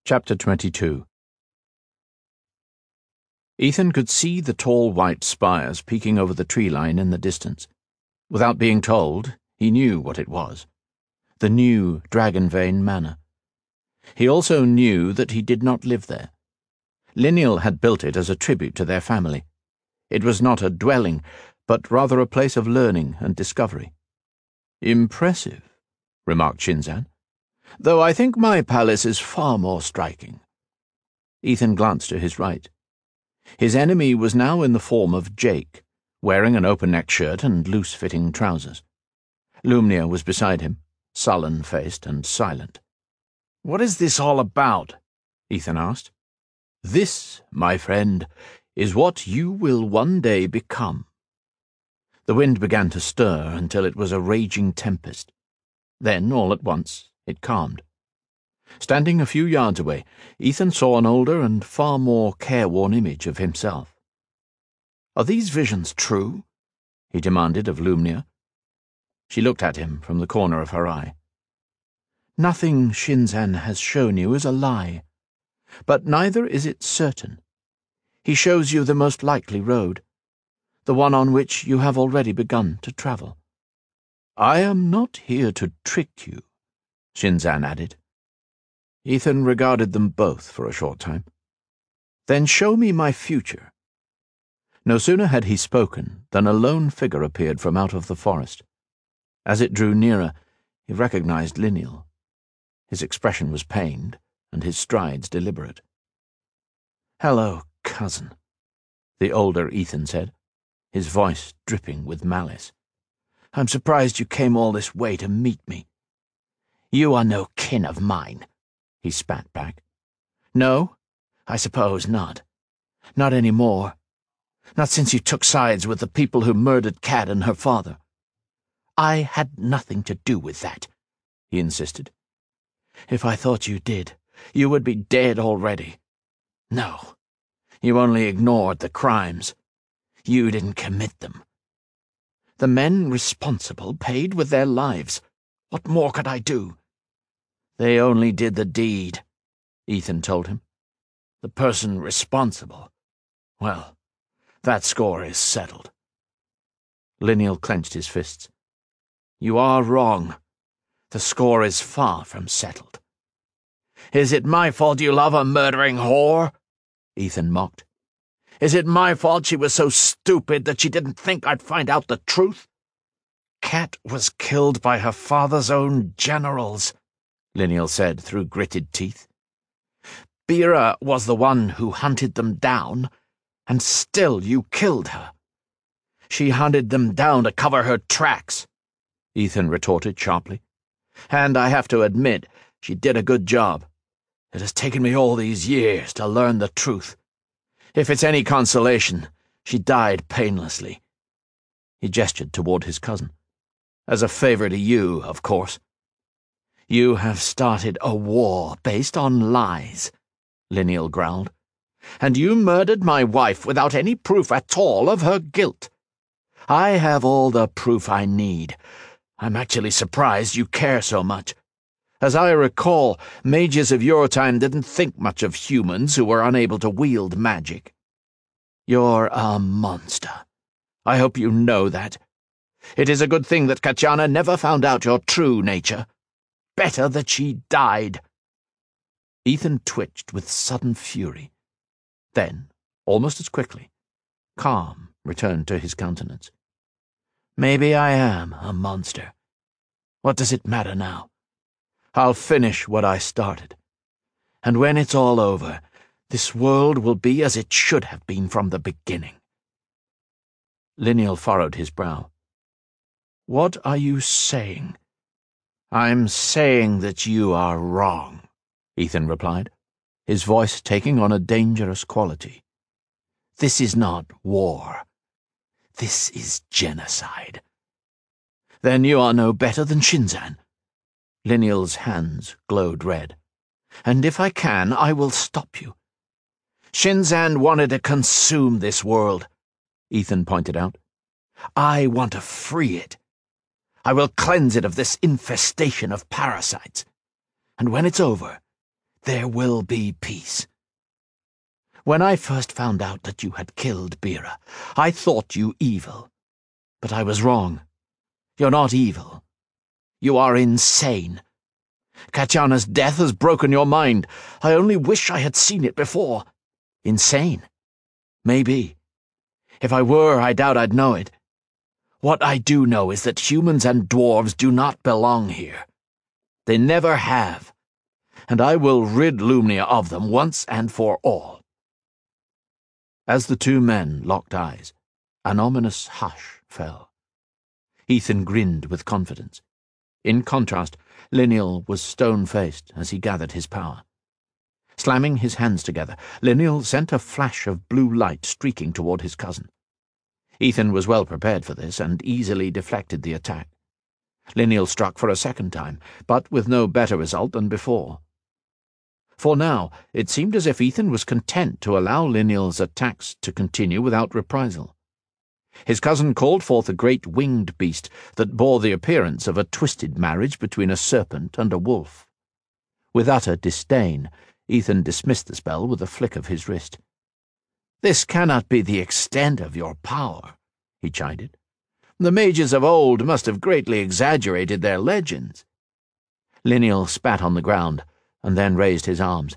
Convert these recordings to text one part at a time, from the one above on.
Chapter 22. Ethan could see the tall white spires peeking over the tree line in the distance. Without being told, he knew what it was. The new Dragonvane Manor. He also knew that he did not live there. Lineal had built it as a tribute to their family. It was not a dwelling, but rather a place of learning and discovery. "Impressive," remarked Shinzan, "though I think my palace is far more striking." Ethan glanced to his right. His enemy was now in the form of Jake, wearing an open-necked shirt and loose-fitting trousers. Lumnia was beside him, sullen-faced and silent. "What is this all about?" Ethan asked. "This, my friend, is what you will one day become." The wind began to stir until it was a raging tempest. Then, all at once, it calmed. Standing a few yards away, Ethan saw an older and far more careworn image of himself. "Are these visions true?" he demanded of Lumnia. She looked at him from the corner of her eye. "Nothing Shinzan has shown you is a lie, but neither is it certain. He shows you the most likely road, the one on which you have already begun to travel." "I am not here to trick you," Shinzan added. Ethan regarded them both for a short time. "Then show me my future." No sooner had he spoken than a lone figure appeared from out of the forest. As it drew nearer, he recognized Lineal. His expression was pained, and his strides deliberate. "Hello, cousin," the older Ethan said, his voice dripping with malice. "I'm surprised you came all this way to meet me." "You are no kin of mine," he spat back. "No, I suppose not. Not any more. Not since you took sides with the people who murdered Kat and her father." "I had nothing to do with that," he insisted. "If I thought you did, you would be dead already. No, you only ignored the crimes. You didn't commit them. The men responsible paid with their lives. What more could I do?" "They only did the deed," Ethan told him. "The person responsible, well, that score is settled." Lineal clenched his fists. "You are wrong. The score is far from settled." "Is it my fault you love a murdering whore?" Ethan mocked. "Is it my fault she was so stupid that she didn't think I'd find out the truth?" "Kat was killed by her father's own generals," Lineal said through gritted teeth. "Bira was the one who hunted them down, and still you killed her." "She hunted them down to cover her tracks," Ethan retorted sharply. "And I have to admit, she did a good job. It has taken me all these years to learn the truth. If it's any consolation, she died painlessly." He gestured toward his cousin. "As a favor to you, of course." "You have started a war based on lies," Lineal growled. "And you murdered my wife without any proof at all of her guilt. I have all the proof I need. I'm actually surprised you care so much. As I recall, mages of your time didn't think much of humans who were unable to wield magic. You're a monster. I hope you know that. It is a good thing that Kachana never found out your true nature. Better that she died." Ethan twitched with sudden fury. Then, almost as quickly, calm returned to his countenance. "Maybe I am a monster. What does it matter now? I'll finish what I started. And when it's all over, this world will be as it should have been from the beginning." Lineal furrowed his brow. "What are you saying?" "I'm saying that you are wrong," Ethan replied, his voice taking on a dangerous quality. "This is not war. This is genocide." "Then you are no better than Shinzan." Lineal's hands glowed red. "And if I can, I will stop you." "Shinzan wanted to consume this world," Ethan pointed out. "I want to free it. I will cleanse it of this infestation of parasites. And when it's over, there will be peace. When I first found out that you had killed Bera, I thought you evil. But I was wrong. You're not evil. You are insane. Katiana's death has broken your mind. I only wish I had seen it before. Insane? Maybe. If I were, I doubt I'd know it. What I do know is that humans and dwarves do not belong here. They never have. And I will rid Lumnia of them once and for all. As the two men locked eyes, an ominous hush fell. Ethan grinned with confidence. In contrast, Liniel was stone-faced as he gathered his power. Slamming his hands together, Liniel sent a flash of blue light streaking toward his cousin. Ethan was well prepared for this and easily deflected the attack. Liniel struck for a second time, but with no better result than before. For now, it seemed as if Ethan was content to allow Liniel's attacks to continue without reprisal. His cousin called forth a great winged beast that bore the appearance of a twisted marriage between a serpent and a wolf. With utter disdain, Ethan dismissed the spell with a flick of his wrist. "This cannot be the extent of your power," he chided. "The mages of old must have greatly exaggerated their legends." Liniel spat on the ground, and then raised his arms.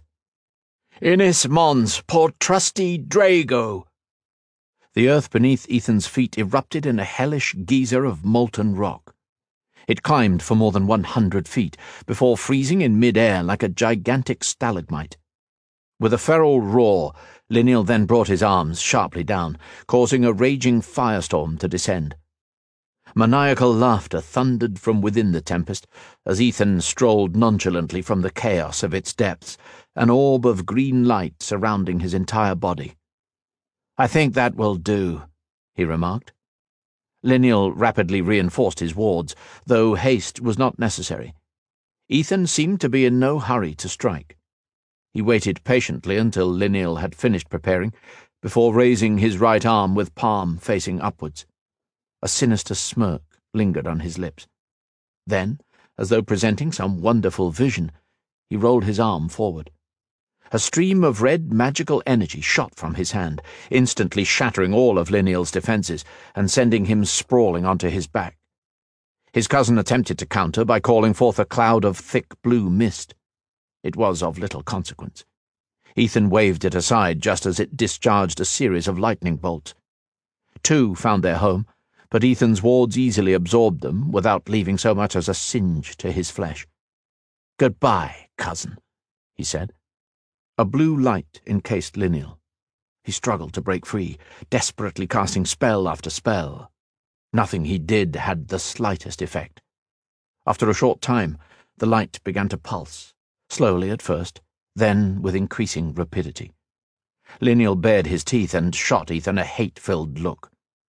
"Inis mons por trusty Drago!" The earth beneath Ethan's feet erupted in a hellish geyser of molten rock. It climbed for more than 100 feet, before freezing in mid-air like a gigantic stalagmite. With a feral roar, Liniel then brought his arms sharply down, causing a raging firestorm to descend. Maniacal laughter thundered from within the tempest as Ethan strolled nonchalantly from the chaos of its depths, an orb of green light surrounding his entire body. "I think that will do," he remarked. Liniel rapidly reinforced his wards, though haste was not necessary. Ethan seemed to be in no hurry to strike. He waited patiently until Liniel had finished preparing, before raising his right arm with palm facing upwards. A sinister smirk lingered on his lips. Then, as though presenting some wonderful vision, he rolled his arm forward. A stream of red magical energy shot from his hand, instantly shattering all of Liniel's defenses and sending him sprawling onto his back. His cousin attempted to counter by calling forth a cloud of thick blue mist. It was of little consequence. Ethan waved it aside just as it discharged a series of lightning bolts. Two found their home, but Ethan's wards easily absorbed them without leaving so much as a singe to his flesh. "Goodbye, cousin," he said. A blue light encased Liniel. He struggled to break free, desperately casting spell after spell. Nothing he did had the slightest effect. After a short time, the light began to pulse, slowly at first, then with increasing rapidity. Liniel bared his teeth and shot Ethan a hate-filled look.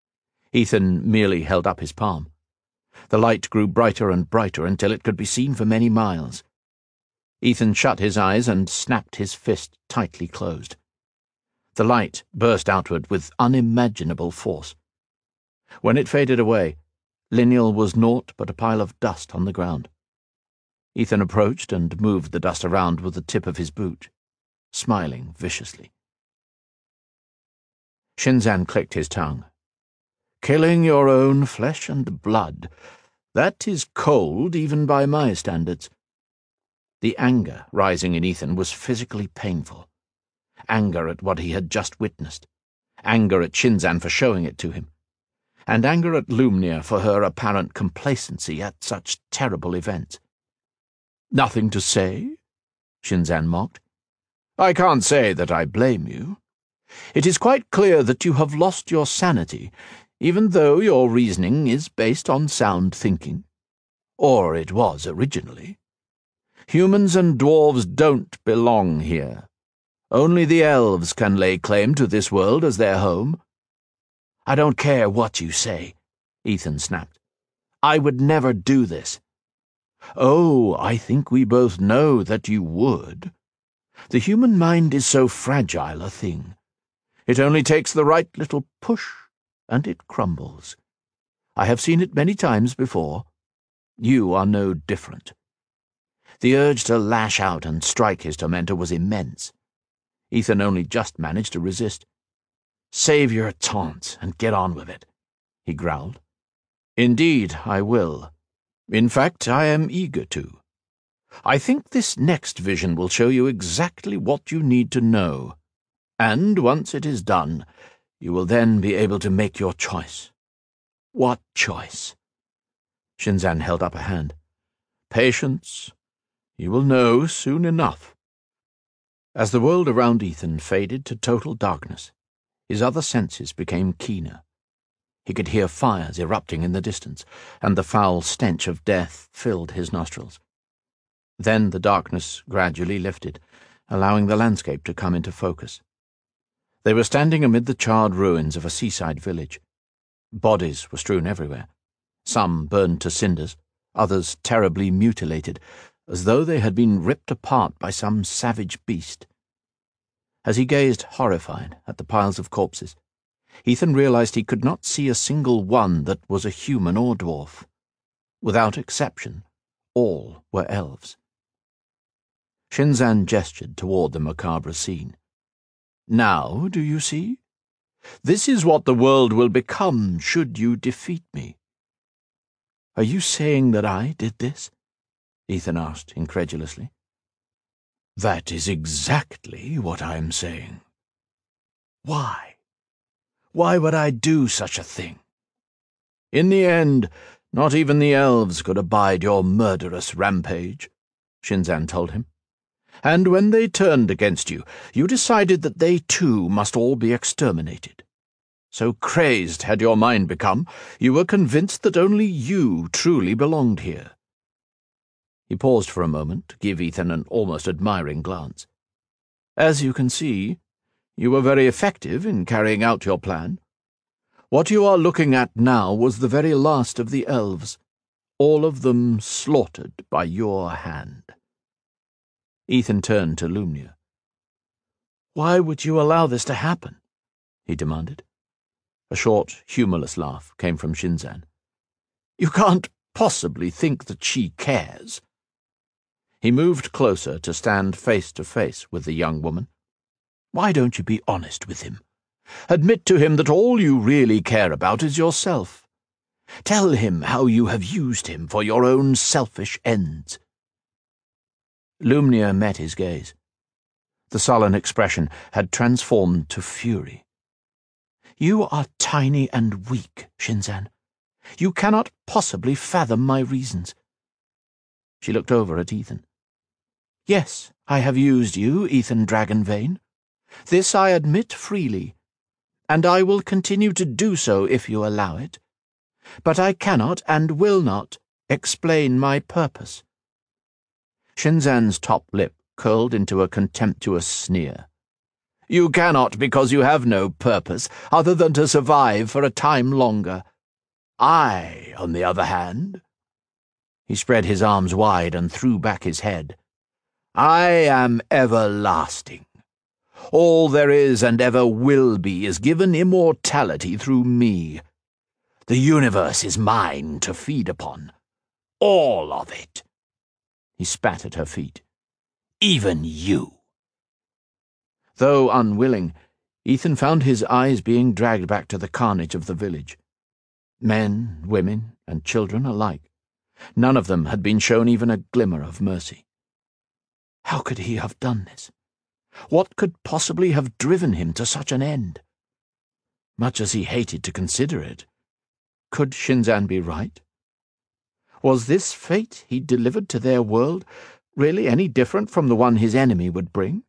Ethan merely held up his palm. The light grew brighter and brighter until it could be seen for many miles. Ethan shut his eyes and snapped his fist tightly closed. The light burst outward with unimaginable force. When it faded away, Liniel was naught but a pile of dust on the ground. Ethan approached and moved the dust around with the tip of his boot, smiling viciously. Shinzan clicked his tongue. "Killing your own flesh and blood, that is cold even by my standards." The anger rising in Ethan was physically painful. Anger at what he had just witnessed. Anger at Shinzan for showing it to him. And anger at Lumnia for her apparent complacency at such terrible events. "Nothing to say?" Shinzan mocked. "I can't say that I blame you. It is quite clear that you have lost your sanity, even though your reasoning is based on sound thinking. Or it was originally. Humans and dwarves don't belong here. Only the elves can lay claim to this world as their home." "I don't care what you say," Ethan snapped. "I would never do this." "Oh, I think we both know that you would. The human mind is so fragile a thing. It only takes the right little push, and it crumbles. I have seen it many times before. You are no different. The urge to lash out and strike his tormentor was immense. Ethan only just managed to resist. "Save your taunts and get on with it," he growled. "Indeed, I will. In fact, I am eager to. I think this next vision will show you exactly what you need to know, and once it is done, you will then be able to make your choice." "What choice?" Shinzan held up a hand. "Patience. You will know soon enough." As the world around Ethan faded to total darkness, his other senses became keener. He could hear fires erupting in the distance, and the foul stench of death filled his nostrils. Then the darkness gradually lifted, allowing the landscape to come into focus. They were standing amid the charred ruins of a seaside village. Bodies were strewn everywhere, some burned to cinders, others terribly mutilated, as though they had been ripped apart by some savage beast. As he gazed horrified at the piles of corpses, Ethan realized he could not see a single one that was a human or dwarf. Without exception, all were elves. Shinzan gestured toward the macabre scene. "Now, do you see? This is what the world will become should you defeat me." "Are you saying that I did this?" Ethan asked incredulously. "That is exactly what I am saying." "Why? Why would I do such a thing?" "In the end, not even the elves could abide your murderous rampage," Shinzan told him. "And when they turned against you, you decided that they too must all be exterminated. So crazed had your mind become, you were convinced that only you truly belonged here." He paused for a moment to give Ethan an almost admiring glance. "As you can see, you were very effective in carrying out your plan. What you are looking at now was the very last of the elves, all of them slaughtered by your hand." Ethan turned to Lumnia. "Why would you allow this to happen?" he demanded. A short, humorless laugh came from Shinzan. "You can't possibly think that she cares." He moved closer to stand face to face with the young woman. "Why don't you be honest with him? Admit to him that all you really care about is yourself. Tell him how you have used him for your own selfish ends." Lumnia met his gaze. The sullen expression had transformed to fury. "You are tiny and weak, Shinzan. You cannot possibly fathom my reasons." She looked over at Ethan. "Yes, I have used you, Ethan Dragonvane. This I admit freely, and I will continue to do so if you allow it. But I cannot and will not explain my purpose." Shinzan's top lip curled into a contemptuous sneer. "You cannot because you have no purpose other than to survive for a time longer. I, on the other hand—" He spread his arms wide and threw back his head. "I am everlasting. All there is and ever will be is given immortality through me. The universe is mine to feed upon. All of it." He spat at her feet. "Even you." Though unwilling, Ethan found his eyes being dragged back to the carnage of the village. Men, women, and children alike. None of them had been shown even a glimmer of mercy. How could he have done this? What could possibly have driven him to such an end? Much as he hated to consider it, could Shinzan be right? Was this fate he delivered to their world really any different from the one his enemy would bring?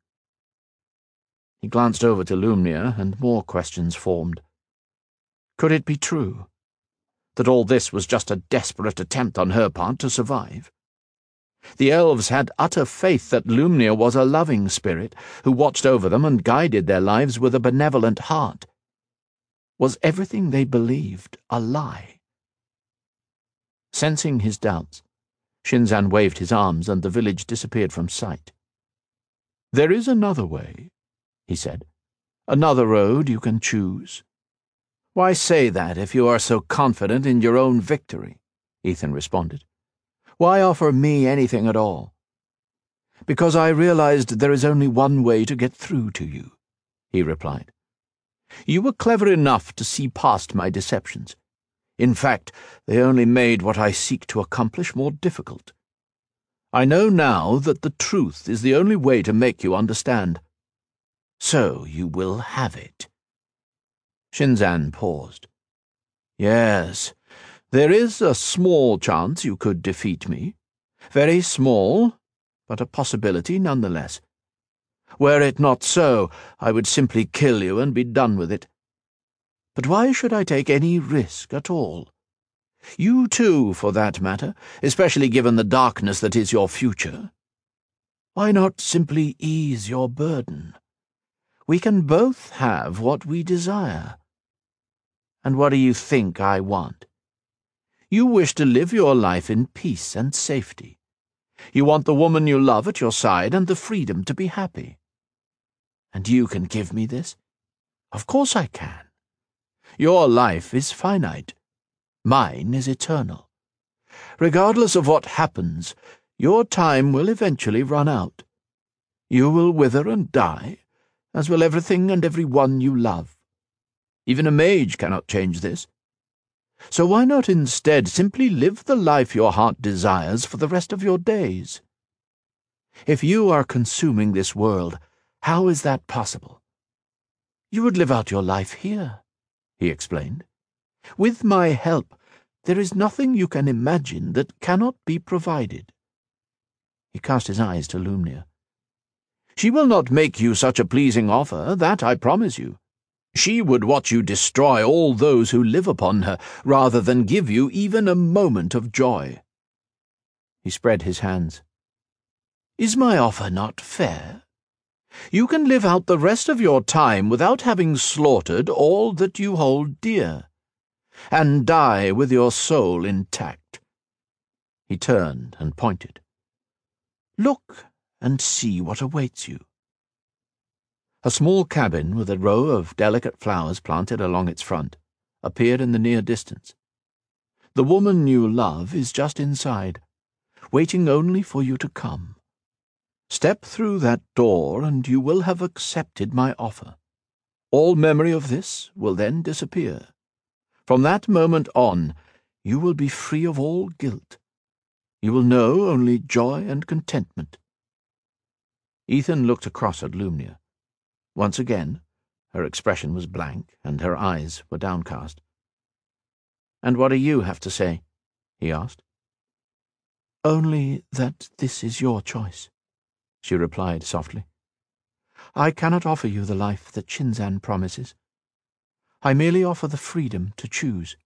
He glanced over to Lumnia, and more questions formed. Could it be true that all this was just a desperate attempt on her part to survive? The elves had utter faith that Lumnia was a loving spirit who watched over them and guided their lives with a benevolent heart. Was everything they believed a lie? Sensing his doubts, Shinzan waved his arms and the village disappeared from sight. "There is another way," he said. "Another road you can choose." "Why say that if you are so confident in your own victory?" Ethan responded. "Why offer me anything at all? "Because I realized there is only one way to get through to you," he replied. "You were clever enough to see past my deceptions. In fact, they only made what I seek to accomplish more difficult. I know now that the truth is the only way to make you understand. So you will have it." Shinzan paused. "Yes, there is a small chance you could defeat me. Very small, but a possibility nonetheless. Were it not so, I would simply kill you and be done with it. But why should I take any risk at all? You too, for that matter, especially given the darkness that is your future. Why not simply ease your burden? We can both have what we desire. And what do you think I want? You wish to live your life in peace and safety. You want the woman you love at your side and the freedom to be happy. And you can give me this? Of course I can. Your life is finite. Mine is eternal. Regardless of what happens, your time will eventually run out. You will wither and die, as will everything and everyone you love. Even a mage cannot change this. So why not instead simply live the life your heart desires for the rest of your days? If you are consuming this world, how is that possible? You would live out your life here, he explained. With my help, there is nothing you can imagine that cannot be provided. He cast his eyes to Lumnia. She will not make you such a pleasing offer, that I promise you. She would watch you destroy all those who live upon her, rather than give you even a moment of joy. He spread his hands. Is my offer not fair? You can live out the rest of your time without having slaughtered all that you hold dear, and die with your soul intact. He turned and pointed. Look and see what awaits you. A small cabin with a row of delicate flowers planted along its front appeared in the near distance. The woman you love is just inside, waiting only for you to come. Step through that door and you will have accepted my offer. All memory of this will then disappear. From that moment on, you will be free of all guilt. You will know only joy and contentment. Ethan looked across at Lumnia. Once again, her expression was blank, and her eyes were downcast. "And what do you have to say?" he asked. "Only that this is your choice," she replied softly. "I cannot offer you the life that Shinzan promises. I merely offer the freedom to choose."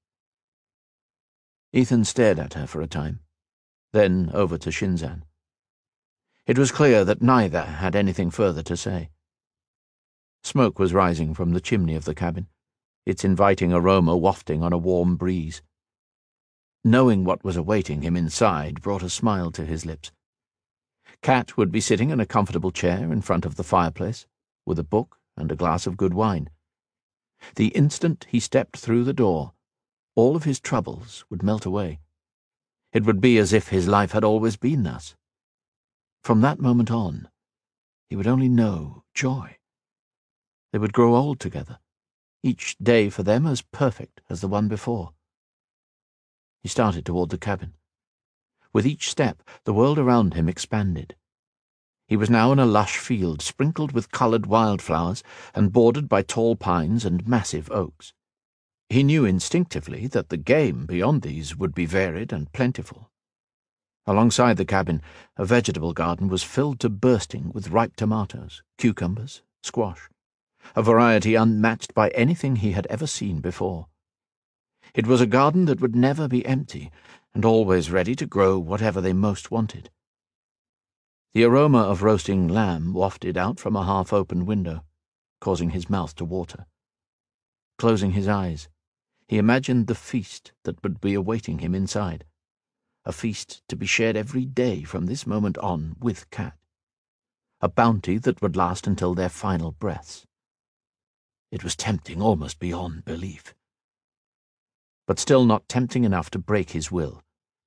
Ethan stared at her for a time, then over to Shinzan. It was clear that neither had anything further to say. Smoke was rising from the chimney of the cabin, its inviting aroma wafting on a warm breeze. Knowing what was awaiting him inside brought a smile to his lips. Kat would be sitting in a comfortable chair in front of the fireplace, with a book and a glass of good wine. The instant he stepped through the door, all of his troubles would melt away. It would be as if his life had always been thus. From that moment on, he would only know joy. They would grow old together, each day for them as perfect as the one before. He started toward the cabin. With each step, the world around him expanded. He was now in a lush field sprinkled with colored wildflowers and bordered by tall pines and massive oaks. He knew instinctively that the game beyond these would be varied and plentiful. Alongside the cabin, a vegetable garden was filled to bursting with ripe tomatoes, cucumbers, squash, a variety unmatched by anything he had ever seen before. It was a garden that would never be empty, and always ready to grow whatever they most wanted. The aroma of roasting lamb wafted out from a half-open window, causing his mouth to water. Closing his eyes, he imagined the feast that would be awaiting him inside, a feast to be shared every day from this moment on with Kat, a bounty that would last until their final breaths. It was tempting almost beyond belief, but still not tempting enough to break his will.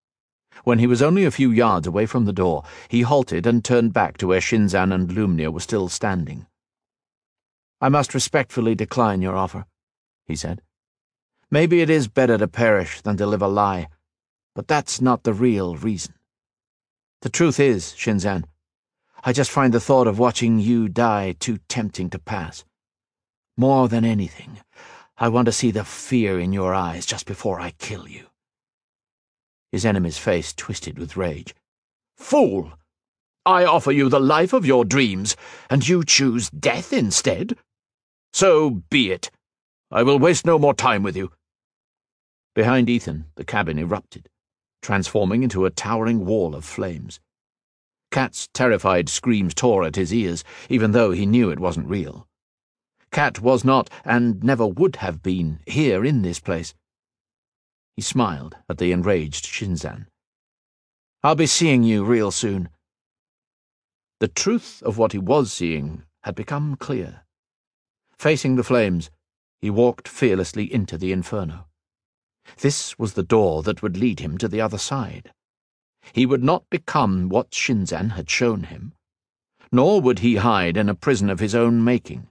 When he was only a few yards away from the door, he halted and turned back to where Shinzan and Lumnia were still standing. "I must respectfully decline your offer," he said. "Maybe it is better to perish than to live a lie, but that's not the real reason. The truth is, Shinzan, I just find the thought of watching you die too tempting to pass. More than anything, I want to see the fear in your eyes just before I kill you." His enemy's face twisted with rage. "Fool! I offer you the life of your dreams, and you choose death instead? So be it. I will waste no more time with you." Behind Ethan, the cabin erupted, transforming into a towering wall of flames. Kat's terrified screams tore at his ears, even though he knew it wasn't real. Kat was not, and never would have been, here in this place. He smiled at the enraged Shinzan. "I'll be seeing you real soon." The truth of what he was seeing had become clear. Facing the flames, he walked fearlessly into the inferno. This was the door that would lead him to the other side. He would not become what Shinzan had shown him, nor would he hide in a prison of his own making.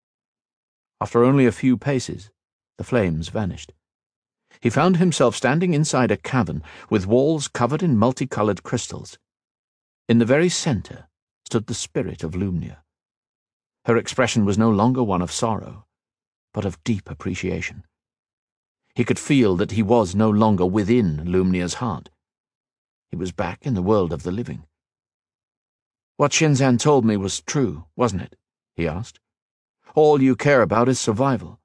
After only a few paces, the flames vanished. He found himself standing inside a cavern with walls covered in multicolored crystals. In the very center stood the spirit of Lumnia. Her expression was no longer one of sorrow, but of deep appreciation. He could feel that he was no longer within Lumnia's heart. He was back in the world of the living. "What Shinzan told me was true, wasn't it?" he asked. "All you care about is survival.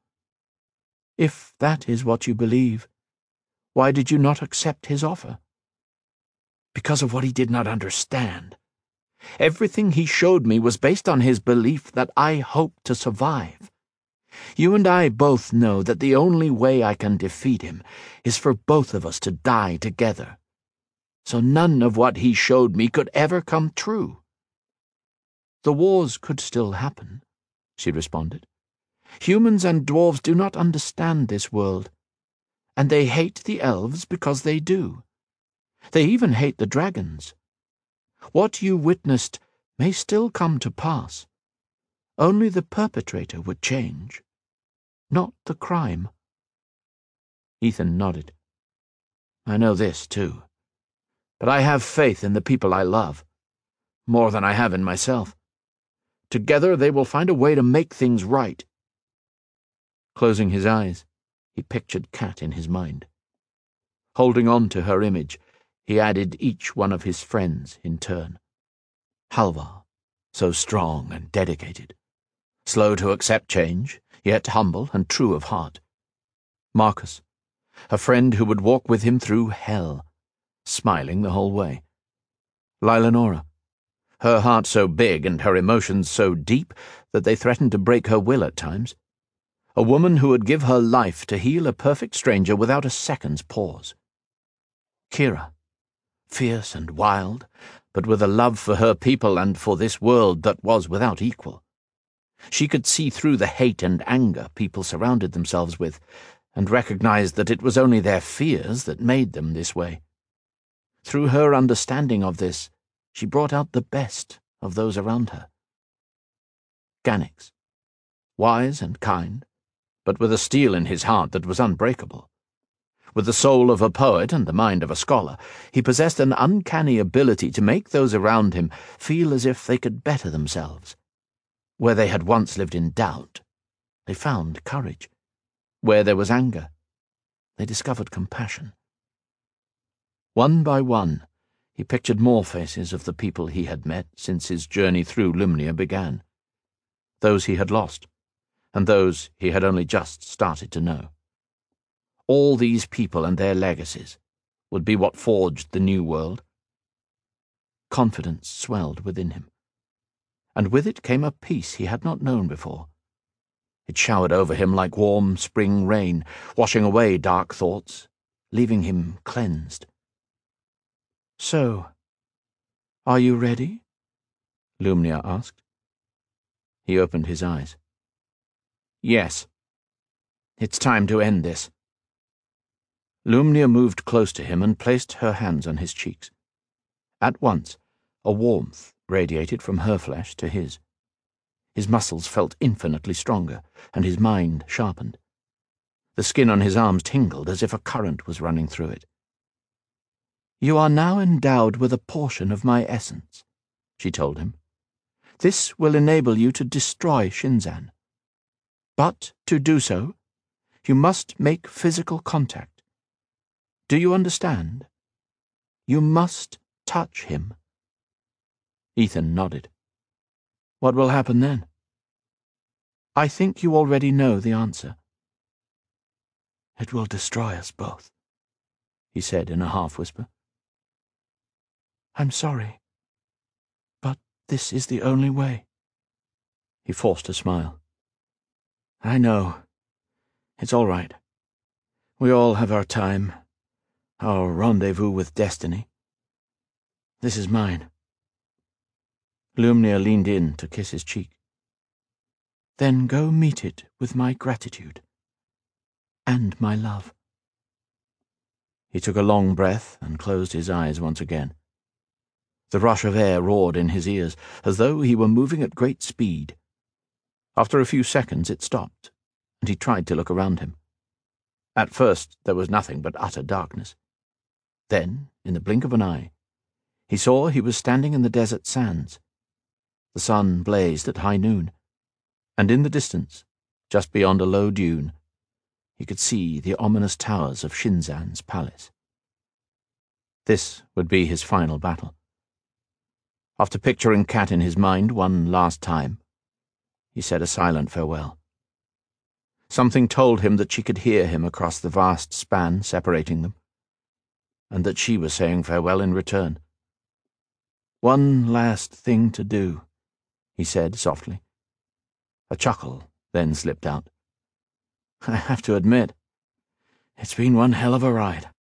If that is what you believe, why did you not accept his offer?" "Because of what he did not understand. Everything he showed me was based on his belief that I hoped to survive. You and I both know that the only way I can defeat him is for both of us to die together. So none of what he showed me could ever come true." "The wars could still happen," she responded. "Humans and dwarves do not understand this world, and they hate the elves because they do. They even hate the dragons. What you witnessed may still come to pass. Only the perpetrator would change, not the crime." Ethan nodded. "I know this, too. But I have faith in the people I love, more than I have in myself. Together they will find a way to make things right." Closing his eyes, he pictured Kat in his mind. Holding on to her image, he added each one of his friends in turn. Halvar, so strong and dedicated, slow to accept change, yet humble and true of heart. Marcus, a friend who would walk with him through hell, smiling the whole way. Lilanora, her heart so big and her emotions so deep that they threatened to break her will at times. A woman who would give her life to heal a perfect stranger without a second's pause. Kira, fierce and wild, but with a love for her people and for this world that was without equal. She could see through the hate and anger people surrounded themselves with, and recognized that it was only their fears that made them this way. Through her understanding of this, she brought out the best of those around her. Ganix, wise and kind, but with a steel in his heart that was unbreakable. With the soul of a poet and the mind of a scholar, he possessed an uncanny ability to make those around him feel as if they could better themselves. Where they had once lived in doubt, they found courage. Where there was anger, they discovered compassion. One by one, he pictured more faces of the people he had met since his journey through Lumnia began. Those he had lost, and those he had only just started to know. All these people and their legacies would be what forged the new world. Confidence swelled within him, and with it came a peace he had not known before. It showered over him like warm spring rain, washing away dark thoughts, leaving him cleansed. "So, are you ready?" Lumnia asked. He opened his eyes. "Yes. It's time to end this." Lumnia moved close to him and placed her hands on his cheeks. At once, a warmth radiated from her flesh to his. His muscles felt infinitely stronger, and his mind sharpened. The skin on his arms tingled as if a current was running through it. "You are now endowed with a portion of my essence," she told him. "This will enable you to destroy Shinzan. But to do so, you must make physical contact. Do you understand? You must touch him." Ethan nodded. "What will happen then?" "I think you already know the answer." "It will destroy us both," he said in a half-whisper. "I'm sorry, but this is the only way." He forced a smile. "I know. It's all right. We all have our time, our rendezvous with destiny. This is mine." Lumnia leaned in to kiss his cheek. "Then go meet it with my gratitude and my love." He took a long breath and closed his eyes once again. The rush of air roared in his ears, as though he were moving at great speed. After a few seconds it stopped, and he tried to look around him. At first there was nothing but utter darkness. Then, in the blink of an eye, he saw he was standing in the desert sands. The sun blazed at high noon, and in the distance, just beyond a low dune, he could see the ominous towers of Shinzan's palace. This would be his final battle. After picturing Kat in his mind one last time, he said a silent farewell. Something told him that she could hear him across the vast span separating them, and that she was saying farewell in return. "One last thing to do," he said softly. A chuckle then slipped out. "I have to admit, it's been one hell of a ride."